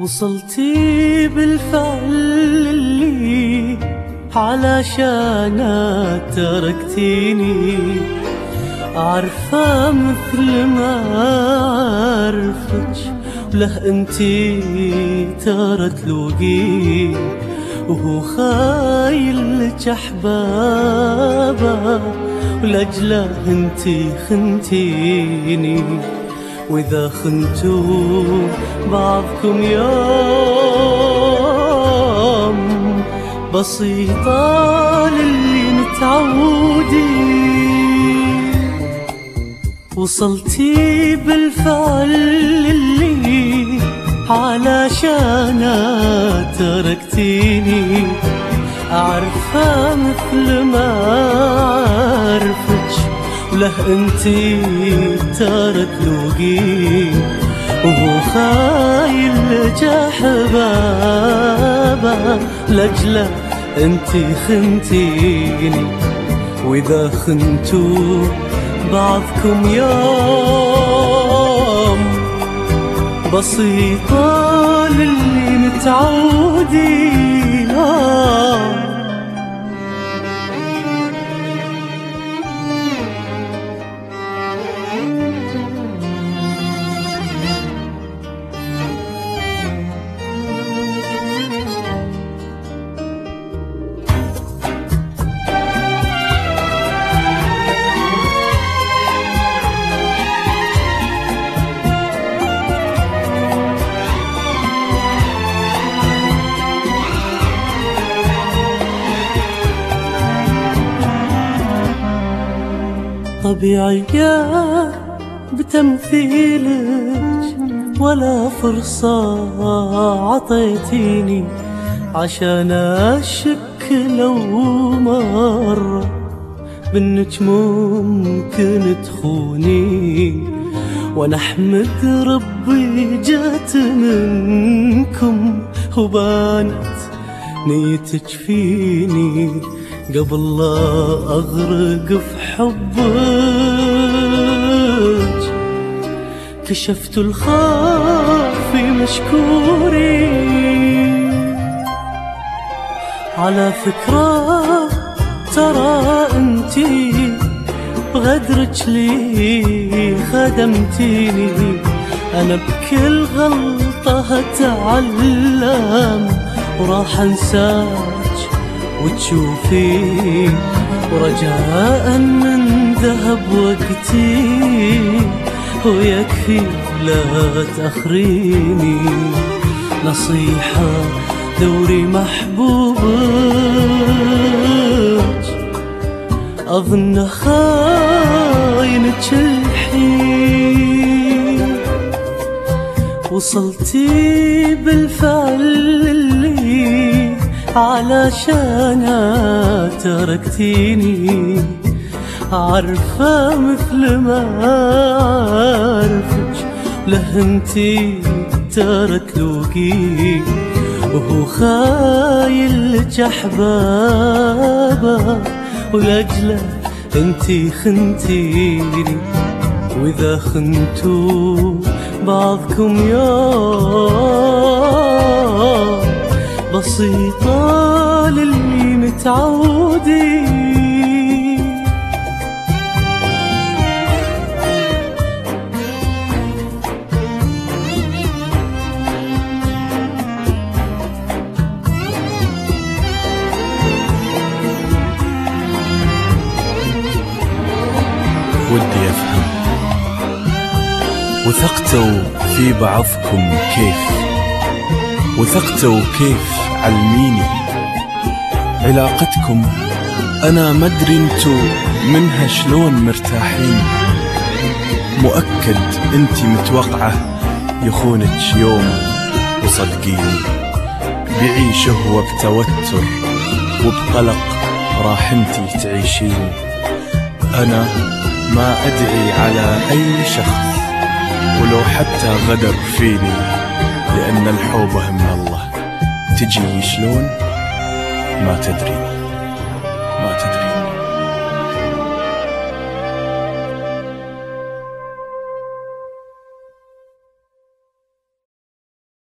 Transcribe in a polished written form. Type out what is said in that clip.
وصلتي بالفعل اللي علشان تركتيني، عارفة مثل ما عارفك وله انتي ترى تلوقي، وهو خايل لك احبابه ولاجله انتي خنتيني. واذا خنتوا بعضكم يوم بسيطة للي متعودين، وصلتي بالفعل اللي علشان تركتيني، أعرفه مثل ما عارفك وله انتي ترى تلوقي، وهو خايل لك احبابه لاجله انتي خنتيني. واذا خنتوا بعضكم يوم بسيطة للي متعودين، طبيعية بتمثيلك ولا فرصة عطيتيني عشان أشك لو مرة بأنك ممكن تخوني. وأنا أحمد ربي جات منكم وبانت نيتك فيني قبل لا أغرق في حبك. كشفت الخافي مشكوري، على فكرة ترى انتي بغدرك لي خدمتيني. أنا بكل غلطة هتعلم وراح أنساك وتشوفي، ورجاء من ذهب وقتي ويكفي لا تأخريني. نصيحة دوري محبوبك أظن خاينك الحين، وصلتي بالفعل اللي علشان تركتيني، عارفة مثل ما عارفك له انتي ترى تلوقي، وهو خايل لك احبابه ولاجله انتي خنتيني. واذا خنتوا بعضكم يوم بسيطة للي متعودين. ودي أفهم وثقتوا في بعضكم كيف، وثقتوا كيف علميني علاقتكم. أنا مدري انتو منها شلون مرتاحين، مؤكد انتي متوقعة يخونك يوم، وصدقيني بعيش هو بتوتر وبقلق راح انتي تعيشين. أنا ما أدعي على أي شخص ولو حتى غدر فيني، لأن الحوبة من الله تجي شلون ما تدري.